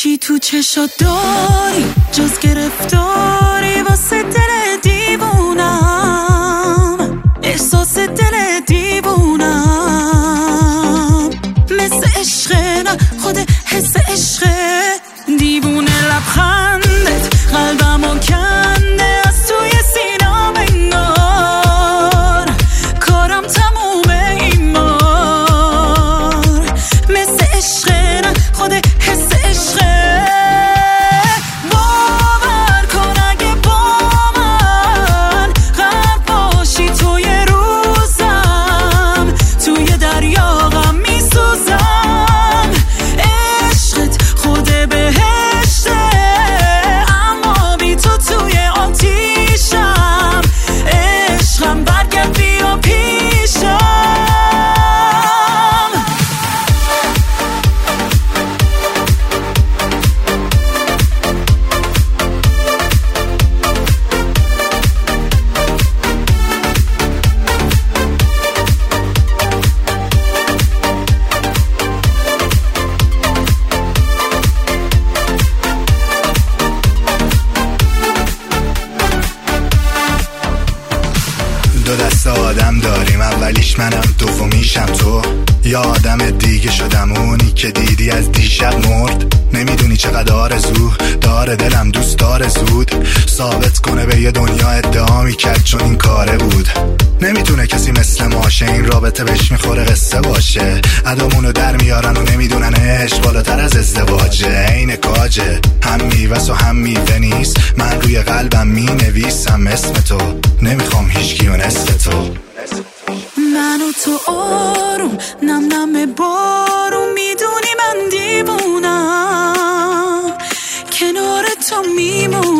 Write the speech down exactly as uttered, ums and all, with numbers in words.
چی تو چشات داری جز گرفتاری واسه دل دیوونم، احساس دل دیوونم، مثل عشقه نه خود حس عشقه، دیوونه لبخندت قلبمو کنده از توی سینام انگار کارم تمومه این بار، مثل عشقه نه خود حس عشقه، باور کن اگه با من غرق باشی توی روزم، توی دریا غم میسوزم، عشقت خود بهشته اما بی تو توی آتیشم، عشقم برگرد بیا پیشم. دو دست آدم داریم، اولیش منم دومیشم تو، یا آدم دیگه شدم اونی که دیدی از دیشب مرد، نمیدونی چقدر آرزو داره دلم دوست داره زود ثابت کنه به یه دنیا ادعا میکرد چون این کاره بود، نمیتونه کسی مثل ماشه این رابطه بهش میخوره قصه باشه، ادامونو در میارن و نمیدونن عشق بالاتر از ازدواجه، عین کاجه هم میوس و هم میوه نیست، من روی قلبم مینویسم اسم تو، نمیخوام هیچکی و نصف تو، من و تو آروم نم نم بارون، میدونی من دیوونم کنار تو میمونم.